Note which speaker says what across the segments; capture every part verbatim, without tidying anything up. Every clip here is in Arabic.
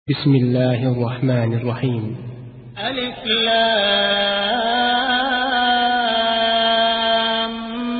Speaker 1: بسم الله الرحمن الرحيم.
Speaker 2: ألف لام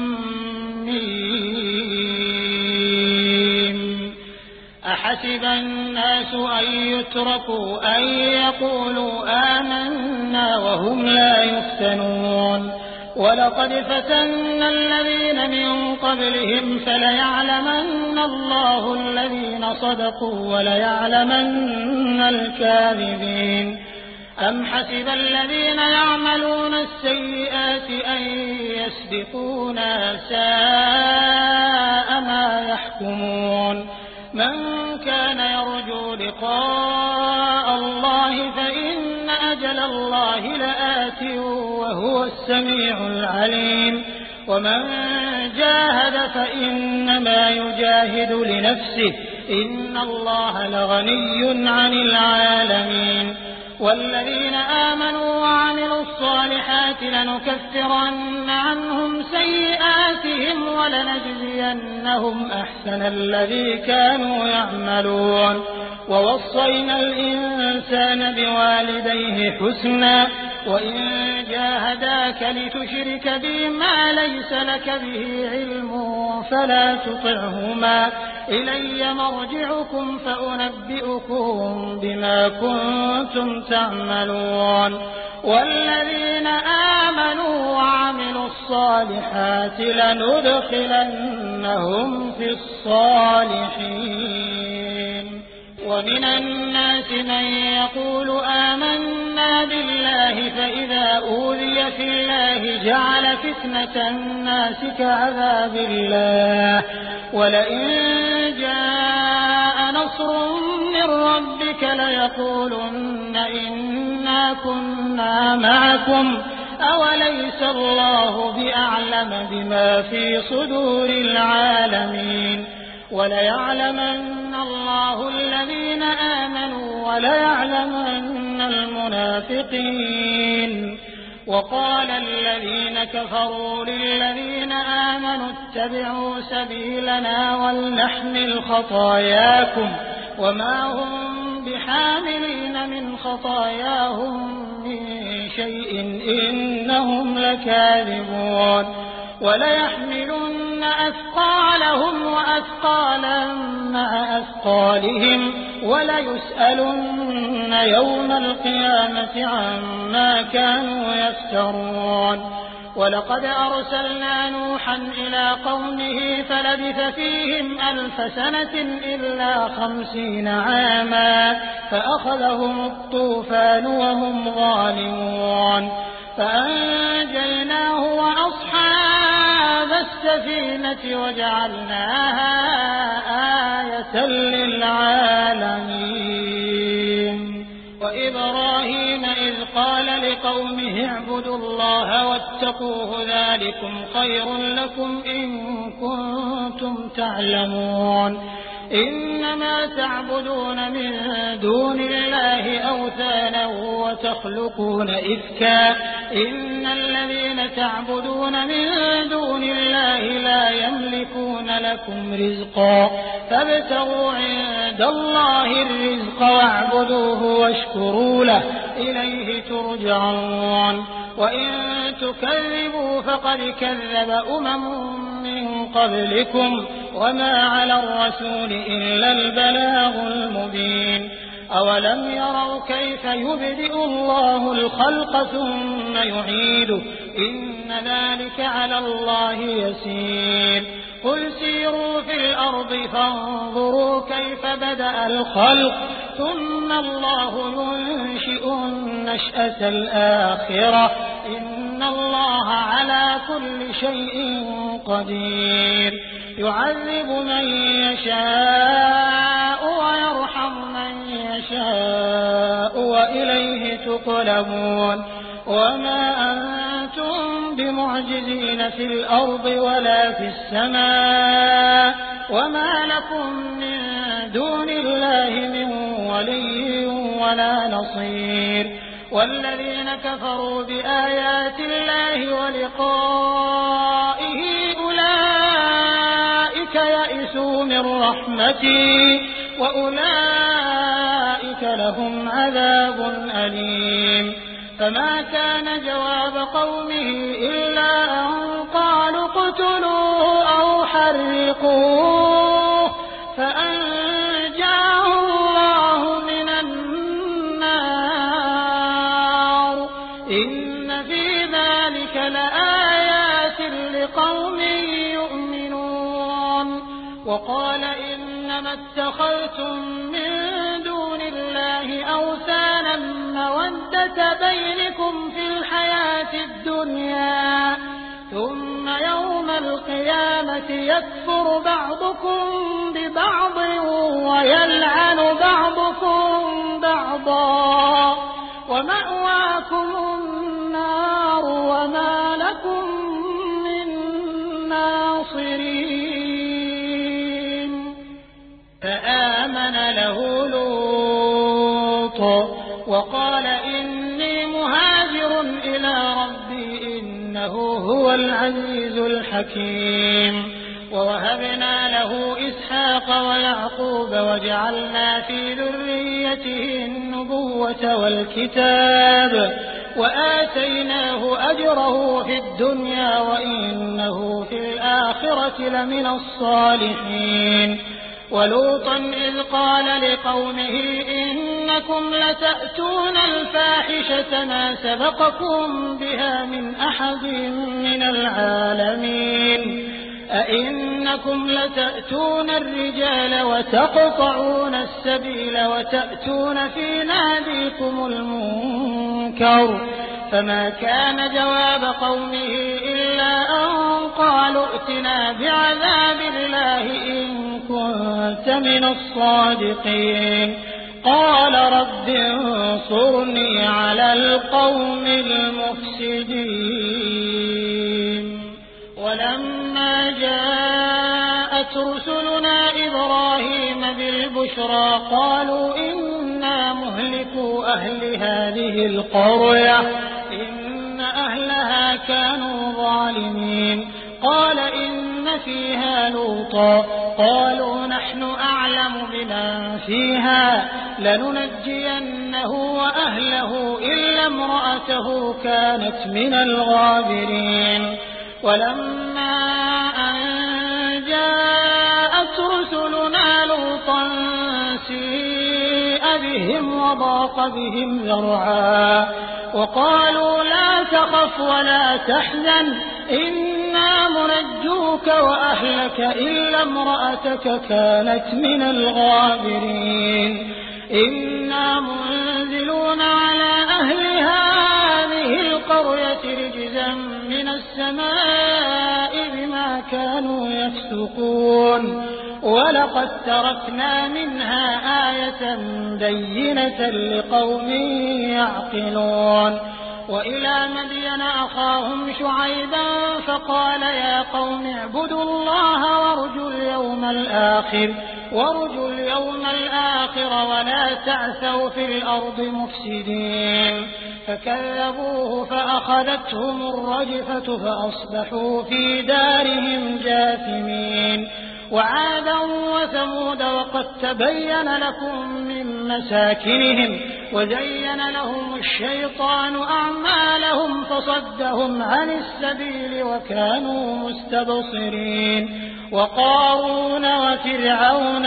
Speaker 2: ميم. أحسب الناس أن يتركوا أن يقولوا آمنا وهم لا يفتنون ولقد فتنا الذين من قبلهم فليعلمن الله الذين صدقوا وليعلمن الكاذبين. أم حسب الذين يعملون السيئات أن يسبقونا ساء ما يحكمون. من كان يرجو لقاء الله فإن أجل الله لآت وهو السميع العليم. ومن جاهد فإنما يجاهد لنفسه إن الله لغني عن العالمين. والذين آمنوا وعملوا الصالحات لنكفرن عنهم سيئاتهم ولنجزينهم أحسن الذي كانوا يعملون. ووصينا الإنسان بوالديه حسنا وإن جاهداك لتشرك بي ما ليس لك به علم فلا تطعهما إلي مرجعكم فأنبئكم بما كنتم تعملون. والذين آمنوا وعملوا الصالحات لندخلنهم في الصالحين. ومن الناس من يقول آمنا بالله فإذا أوذي في الله جعل فتنة الناس كعذاب الله ولئن جاء نصر من ربك ليقولن إنا كنا معكم أوليس الله بأعلم بما في صدور العالمين. وليعلمن الله الذين آمنوا وليعلمن المنافقين. وقال الذين كفروا للذين آمنوا اتبعوا سبيلنا ولنحمل خطاياكم وما هم بحاملين من خطاياهم من شيء إنهم لكاذبون. وليحملن أثقالهم وأثقالا مع أثقالهم وليسألن يوم القيامة عما كانوا يفترون. ولقد أرسلنا نوحا إلى قومه فلبث فيهم ألف سنة إلا خمسين عاما فأخذهم الطوفان وهم ظالمون فأنجيناه وأصحاب السفينة وجعلناها آية للعالمين. وإبراهيم إذ قال لقومه اعبدوا الله واتقوه ذلكم خير لكم إن كنتم تعلمون. إنما تعبدون من دون الله أوثانا وتخلقون إفكا إن الذين تعبدون من دون الله لا يملكون لكم رزقا فابتغوا عند الله الرزق واعبدوه واشكروا له إليه ترجعون. وإن تكذبوا فقد كذب أمم من قبلكم وما على الرسول إلا البلاغ المبين. أولم يروا كيف يبدئ الله الخلق ثم يعيده إن ذلك على الله يسير. قل سيروا في الأرض فانظروا كيف بدأ الخلق ثم الله ينشئ النشأة الآخرة إن الله على كل شيء قدير. يعذب من يشاء ويرحم من يشاء وإليه تقلبون. وما أنتم بمعجزين في الأرض ولا في السماء وما لكم من دون الله من ولي ولا نصير. والذين كفروا بآيات الله ولقائه أولئك يئسوا من رحمتي وأولئك أولئك لهم عذاب أليم. فما كان جواب قومه إلا أن قالوا اقتلوه أو حرقوه فأنجاه الله من النار. إن في ذلك لآيات لقوم يؤمنون. وقال إنما اتخذتم من دون الله أوثانا مودة بينكم في الحياة الدنيا ثم يوم القيامة يكفر بعضكم ببعض ويلعن بعضكم بعضا ومأواكم النار وما لكم من ناصرين. فآمن له لوط وقال إني مهاجر إلى ربي إنه هو العزيز الحكيم. ووهبنا له إسحاق ويعقوب وجعلنا في ذريته النبوة والكتاب وآتيناه أجره في الدنيا وإنه في الآخرة لمن الصالحين. ولوطا إذ قال لقومه إنكم لتأتون الفاحشة ما سبقكم بها من أحد من العالمين. أئنكم لتأتون الرجال وتقطعون السبيل وتأتون في ناديكم المنكر. فما كان جواب قومه إلا أن قالوا ائتنا بعذاب الله إن كنت من الصادقين. قال رب انصرني على القوم المفسدين. ولما جاءت رسلنا إبراهيم بالبشرى قالوا إنا مهلكوا أهل هذه القرية إن أهلها كانوا ظالمين. قال إن فيها لوطا قالوا نحن أعلم بمن فيها لننجينه وأهله إلا امرأته كانت من الغابرين. ولما أن جاءت رسلنا لوطا سيء بهم وضاق بهم ذرعا وقالوا لا تخف ولا تحزن إنا منجوك وأهلك إلا امرأتك كانت من الغابرين. إنا منزلون على أهل هذه القرية رجزا من السماء بما كانوا يفسقون. ولقد تركنا منها آية بينة لقوم يعقلون. وإلى مدين أخاهم شعيبا فقال يا قوم اعبدوا الله وارجوا اليوم الآخر وارجوا اليوم الآخر ولا تعثوا في الأرض مفسدين. فكذبوه فأخذتهم الرجفة فأصبحوا في دارهم جاثمين. وعادا وثمود وقد تبين لكم من مساكنهم وزين لهم الشيطان أعمالهم فصدهم عن السبيل وكانوا مستبصرين. وقارون وفرعون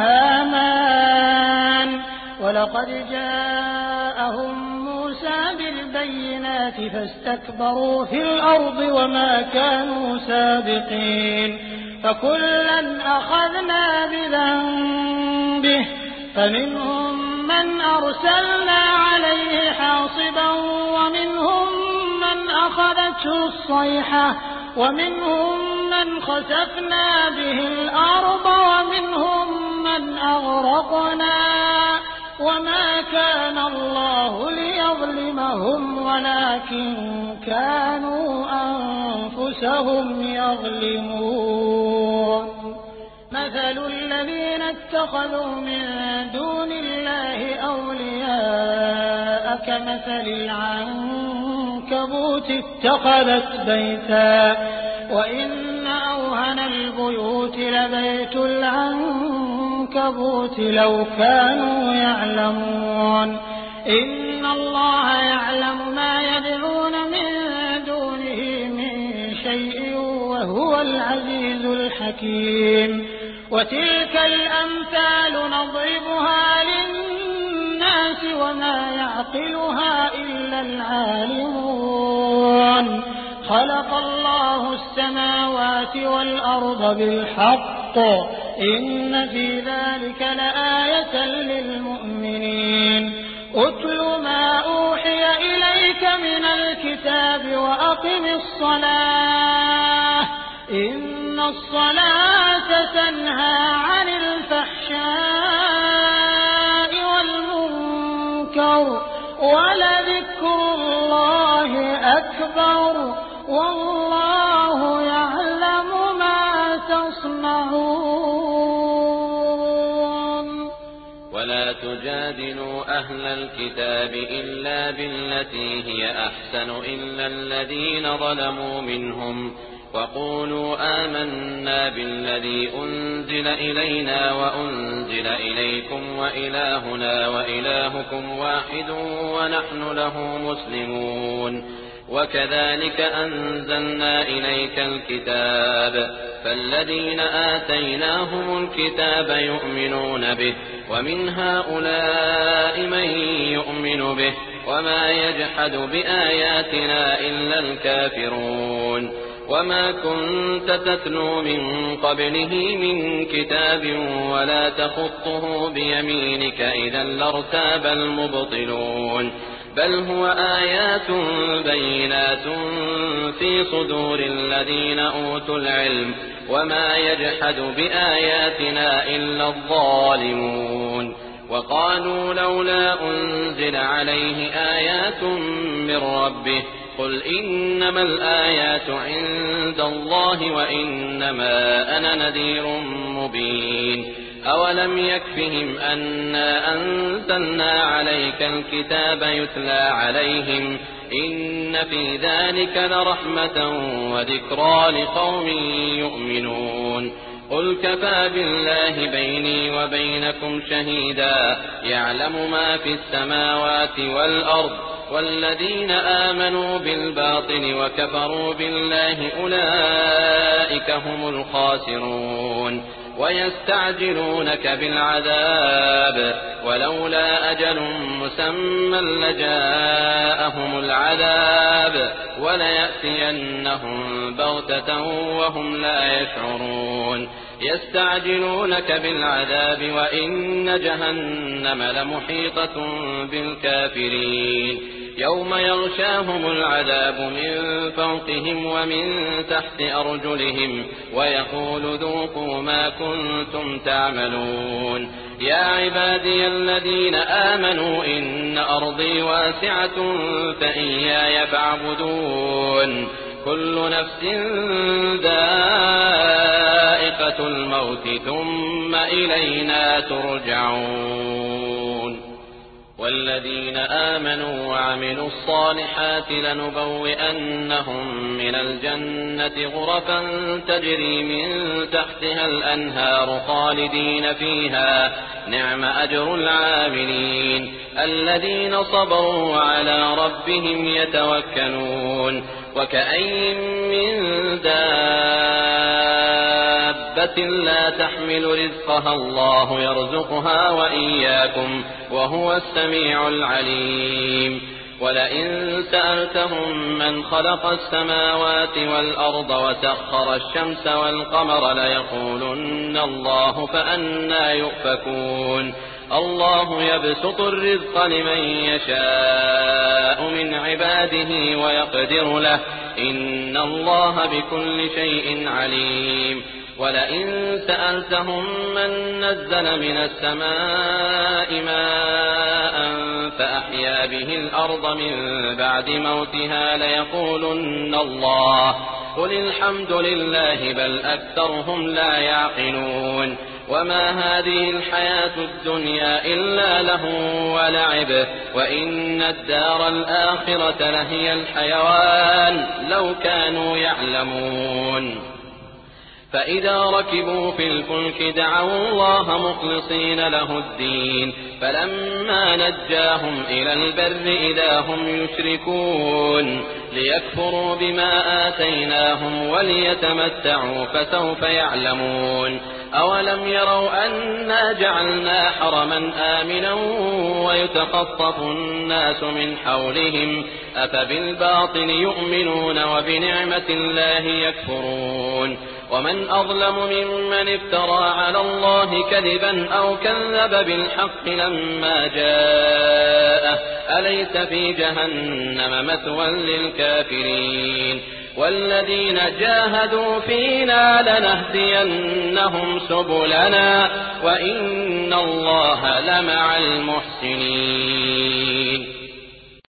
Speaker 2: وهامان ولقد جاءهم موسى بالبينات فاستكبروا في الأرض وما كانوا سابقين. فكلا أخذنا بذنبه فمنهم من أرسلنا عليه حاصبا ومنهم من أخذته الصيحة ومنهم من خسفنا به الأرض ومنهم من أغرقنا وما كان الله ليظلمهم ولكن كانوا أنفسهم يظلمون. مثل الذين اتخذوا من دون الله أولياء كمثل العنكبوت اتخذت بيتا وإن أوهن البيوت لبيت العنكبوت العنكبوت لو كانوا يعلمون إن الله يعلم ما يدعون من دونه من شيء وهو العزيز الحكيم وتلك الأمثال نضربها للناس وما يعقلها إلا العالمون خلق الله السماوات والأرض بالحق إن في ذلك لآية للمؤمنين أتل ما أوحي إليك من الكتاب وأقم الصلاة إن الصلاة تنهى عن الفحشاء والمنكر ولذكر الله أكبر والله يعلم ما تصنعون
Speaker 3: ولا تجادلوا أهل الكتاب إلا بالتي هي أحسن إلا الذين ظلموا منهم وقولوا آمنا بالذي أنزل إلينا وأنزل إليكم وإلهنا وإلهكم واحد ونحن له مسلمون وكذلك أنزلنا إليك الكتاب فالذين آتيناهم الكتاب يؤمنون به ومن هؤلاء من يؤمن به وما يجحد بآياتنا إلا الكافرون وما كنت تتلو من قبله من كتاب ولا تخطه بيمينك إذا لارتاب المبطلون بل هو آيات بينات في صدور الذين أوتوا العلم وما يجحد بآياتنا إلا الظالمون وقالوا لولا أنزل عليه آيات من ربه قل إنما الآيات عند الله وإنما أنا نذير مبين أولم يكفهم أنا أنزلنا عليك الكتاب يتلى عليهم إن في ذلك لرحمة وذكرى لقوم يؤمنون قل كفى بالله بيني وبينكم شهيدا يعلم ما في السماوات والأرض والذين آمنوا بالباطل وكفروا بالله أولئك هم الخاسرون ويستعجلونك بالعذاب ولولا أجل مسمى لجاءهم العذاب وليأتينهم بغتة وهم لا يشعرون يستعجلونك بالعذاب وإن جهنم لمحيطة بالكافرين يوم يغشاهم العذاب من فوقهم ومن تحت أرجلهم ويقول ذوقوا ما كنتم تعملون يا عبادي الذين آمنوا إن أرضي واسعة فإياي فاعبدون كل نفس ذائقة الموت ثم إلينا ترجعون والذين آمنوا وعملوا الصالحات لنبوئنهم من الجنة غرفا تجري من تحتها الأنهار خالدين فيها نعم أجر العاملين الذين صبروا وعلى ربهم يتوكلون وكأين من دابة لا تحمل رزقها الله يرزقها وإياكم وهو السميع العليم ولئن سألتهم من خلق السماوات والأرض وسخر الشمس والقمر ليقولن الله فأنى يؤفكون الله يبسط الرزق لمن يشاء من عباده ويقدر له إن الله بكل شيء عليم ولئن سألتهم من نزل من السماء ماء فأحيا به الأرض من بعد موتها ليقولن الله قل الحمد لله بل أكثرهم لا يعقلون وما هذه الحياة الدنيا إلا لهو ولعب وإن الدار الآخرة لهي الحيوان لو كانوا يعلمون فإذا ركبوا في الفلك دعوا الله مخلصين له الدين فلما نجاهم إلى البر إذا هم يشركون ليكفروا بما آتيناهم وليتمتعوا فسوف يعلمون أولم يروا أنا جعلنا حرما آمنا ويتخطف الناس من حولهم أفبالباطل يؤمنون وبنعمة الله يكفرون ومن أظلم ممن افترى على الله كذبا أو كذب بالحق لما جاءه أليس في جهنم مثوى للكافرين والذين جاهدوا فينا لنهدينهم سبلنا وإن الله لمع المحسنين